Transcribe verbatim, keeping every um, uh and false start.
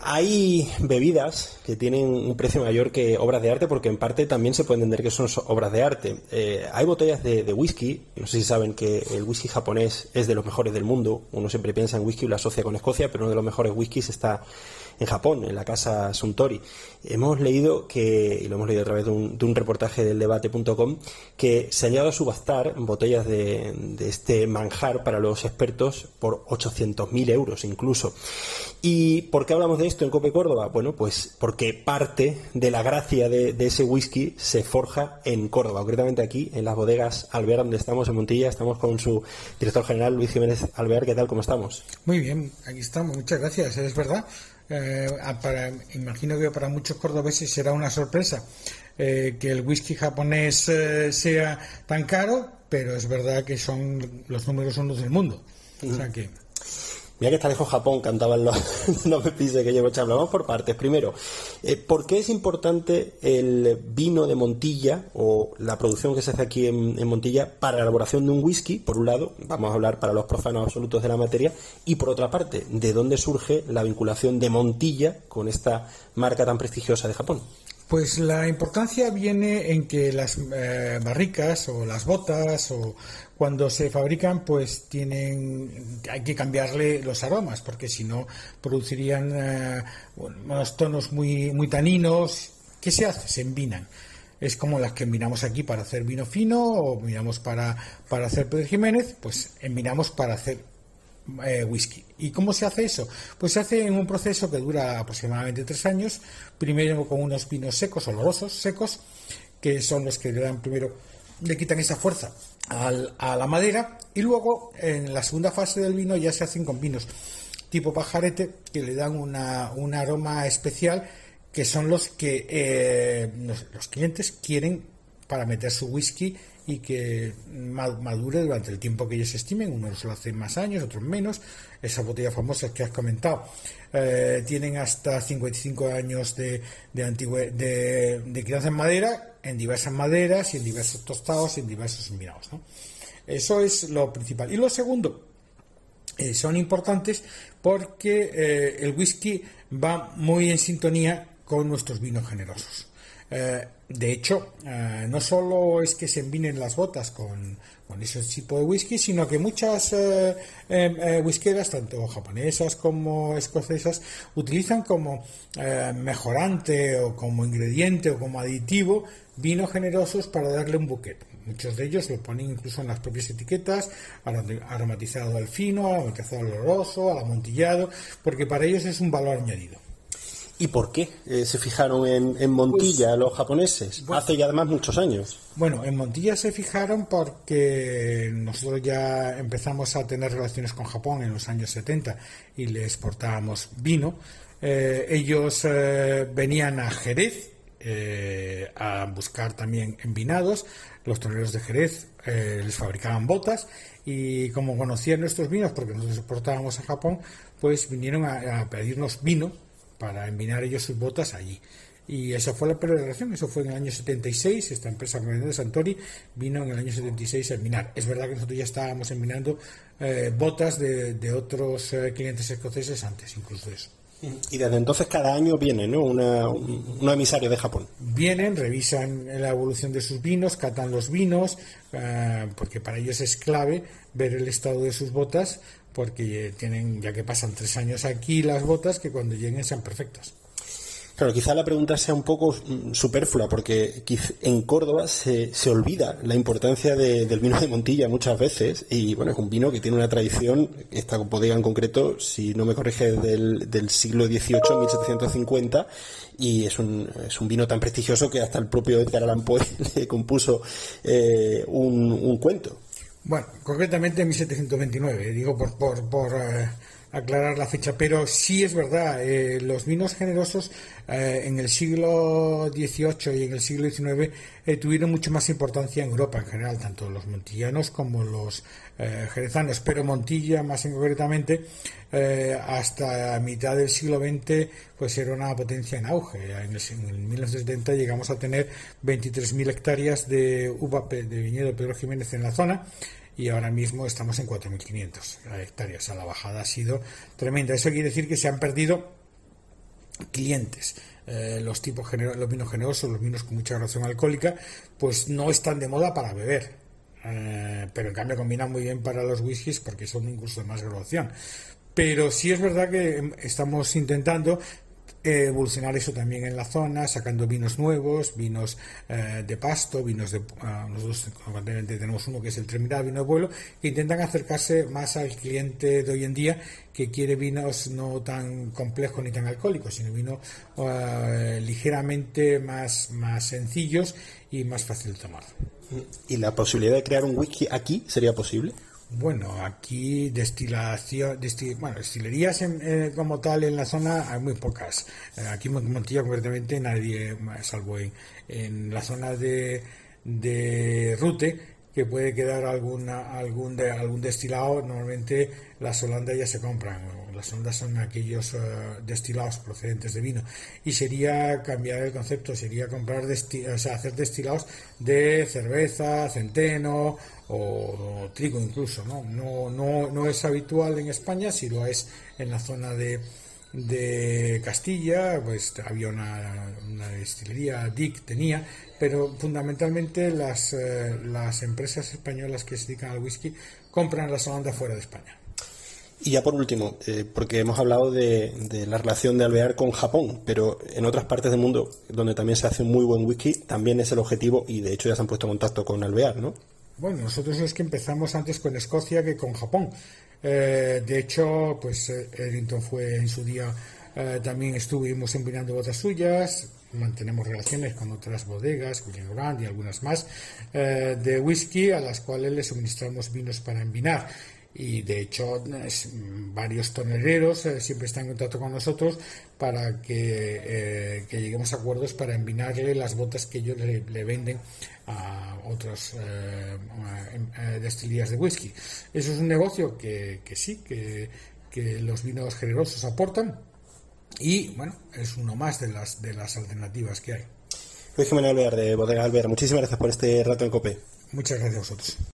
Hay bebidas que tienen un precio mayor que obras de arte porque en parte también se puede entender que son obras de arte. Eh, hay botellas de, de whisky, no sé si saben que el whisky japonés es de los mejores del mundo. Uno siempre piensa en whisky y lo asocia con Escocia, pero uno de los mejores whiskies está en Japón, en la casa Suntory. Hemos leído que, y lo hemos leído a través de un, de un reportaje del debate punto com, que se han llegado a subastar botellas de, de este manjar para los expertos por ochocientos mil euros incluso. ¿Y por qué hablamos de esto en COPE Córdoba? Bueno, pues porque parte de la gracia de, de ese whisky se forja en Córdoba, concretamente aquí, en las bodegas Alvear, donde estamos en Montilla. Estamos con su director general, Luis Jiménez Alvear. ¿Qué tal? ¿Cómo estamos? Muy bien, aquí estamos. Muchas gracias. Es verdad. Eh, para, imagino que para muchos cordobeses será una sorpresa eh, que el whisky japonés eh, sea tan caro, pero es verdad que son los números unos del mundo. Uh-huh. O sea que... Mira que está lejos Japón, cantaban los, los pepises que llevo charla. Vamos por partes. Primero, eh, ¿por qué es importante el vino de Montilla o la producción que se hace aquí en, en Montilla para la elaboración de un whisky? Por un lado, vamos a hablar para los profanos absolutos de la materia, y por otra parte, ¿de dónde surge la vinculación de Montilla con esta marca tan prestigiosa de Japón? Pues la importancia viene en que las eh, barricas o las botas o cuando se fabrican pues tienen hay que cambiarle los aromas porque si no producirían eh, unos tonos muy muy taninos. ¿Qué se hace? Se envinan. Es como las que envinamos aquí para hacer vino fino o envinamos para para hacer Pedro Jiménez, pues envinamos para hacer Eh, whisky. ¿Y cómo se hace eso? Pues se hace en un proceso que dura aproximadamente tres años, primero con unos vinos secos, olorosos, secos, que son los que le dan primero, le quitan esa fuerza al, a la madera, y luego en la segunda fase del vino ya se hacen con vinos tipo pajarete que le dan una, un aroma especial, que son los que eh, los, los clientes quieren para meter su whisky y que madure durante el tiempo que ellos estimen. Unos lo hacen más años, otros menos. Esas botellas famosas que has comentado eh, tienen hasta cincuenta y cinco años de, de, antigüe, de, de crianza en madera, en diversas maderas y en diversos tostados y en diversos envinados, ¿no? Eso es lo principal. Y lo segundo, eh, son importantes porque eh, el whisky va muy en sintonía con nuestros vinos generosos. Eh, de hecho, eh, no solo es que se envinen las botas con, con ese tipo de whisky, sino que muchas eh, eh, whiskeras, tanto japonesas como escocesas, utilizan como eh, mejorante o como ingrediente o como aditivo vinos generosos para darle un bouquet. Muchos de ellos lo ponen incluso en las propias etiquetas, aromatizado al fino, aromatizado al oloroso, al amontillado, porque para ellos es un valor añadido. ¿Y por qué eh, se fijaron en, en Montilla pues, los japoneses? Bueno, hace ya además muchos años. Bueno, en Montilla se fijaron porque nosotros ya empezamos a tener relaciones con Japón en los años setenta y le exportábamos vino. Eh, ellos eh, venían a Jerez eh, a buscar también envinados. Los toneros de Jerez eh, les fabricaban botas y como conocían nuestros vinos porque nosotros exportábamos a Japón, pues vinieron a, a pedirnos vino para envinar ellos sus botas allí. Y esa fue la primera relación, eso fue en el año setenta y seis, esta empresa de Suntory vino en el año setenta y seis a envinar. Es verdad que nosotros ya estábamos envinando eh, botas de, de otros eh, clientes escoceses antes, incluso de eso. Y desde entonces cada año viene, ¿no? Una, un, un emisario de Japón. Vienen, revisan la evolución de sus vinos, catan los vinos, eh, porque para ellos es clave ver el estado de sus botas, porque tienen, ya que pasan tres años aquí las botas, que cuando lleguen sean perfectas. Claro, quizá la pregunta sea un poco superflua, porque en Córdoba se, se olvida la importancia de, del vino de Montilla muchas veces, y bueno, es un vino que tiene una tradición, esta bodega en concreto, si no me corrige, del, del siglo dieciocho, mil setecientos cincuenta, y es un, es un vino tan prestigioso que hasta el propio Edgar Allan Poe le compuso eh, un, un cuento. Bueno, concretamente en mil setecientos veintinueve, digo por... por, por eh... aclarar la fecha, pero sí es verdad, eh, los vinos generosos eh, en el siglo dieciocho y en el siglo diecinueve eh, tuvieron mucho más importancia en Europa en general, tanto los montillanos como los eh, jerezanos, pero Montilla más en concretamente eh, hasta mitad del siglo veinte pues era una potencia en auge. En, el, en el mil novecientos setenta llegamos a tener veintitrés mil hectáreas de uva de viñedo Pedro Jiménez en la zona, y ahora mismo estamos en cuatro mil quinientas hectáreas. O sea, la bajada ha sido tremenda. Eso quiere decir que se han perdido clientes. Eh, los tipos gener- los vinos generosos, los vinos con mucha graduación alcohólica, pues no están de moda para beber. Eh, pero en cambio combinan muy bien para los whiskies porque son incluso de más graduación. Pero sí es verdad que estamos intentando evolucionar eso también en la zona, sacando vinos nuevos, vinos eh, de pasto, vinos de uh, nosotros tenemos uno que es el Trinidad, vino de pueblo, que intentan acercarse más al cliente de hoy en día, que quiere vinos no tan complejos ni tan alcohólicos, sino vinos uh, ligeramente más, más sencillos y más fácil de tomar. ¿Y la posibilidad de crear un whisky aquí sería posible? Bueno, aquí destilación, destil, bueno, destilerías en, eh, como tal en la zona hay muy pocas. Eh, aquí en Montilla concretamente nadie, salvo en, en la zona de, de Rute, que puede quedar alguna, algún de, algún destilado. Normalmente las holandas ya se compran. Las holandas son aquellos uh, destilados procedentes de vino. Y sería cambiar el concepto, sería comprar desti, o sea, hacer destilados de cerveza, centeno o, o trigo incluso, ¿no? No, no, no es habitual en España, si lo es en la zona de de Castilla, pues había una, una destilería, D I C tenía, pero fundamentalmente las, eh, las empresas españolas que se dedican al whisky compran las holandas fuera de España. Y ya por último, eh, porque hemos hablado de, de la relación de Alvear con Japón, pero en otras partes del mundo donde también se hace un muy buen whisky, también es el objetivo y de hecho ya se han puesto en contacto con Alvear, ¿no? Bueno, nosotros es que empezamos antes con Escocia que con Japón. Eh, de hecho, pues Eddington fue en su día, eh, también estuvimos envinando botas suyas, mantenemos relaciones con otras bodegas, William Grant y algunas más, eh, de whisky a las cuales le suministramos vinos para envinar. Y de hecho es, varios toneleros eh, siempre están en contacto con nosotros para que, eh, que lleguemos a acuerdos para envinarle las botas que ellos le, le venden a otras eh, eh, destilerías de whisky. Eso es un negocio que, que sí, que, que los vinos generosos aportan y bueno, es uno más de las, de las alternativas que hay. Luis Jiménez Alvear de Bodega Alvear, muchísimas gracias por este rato en COPE. Muchas gracias a vosotros.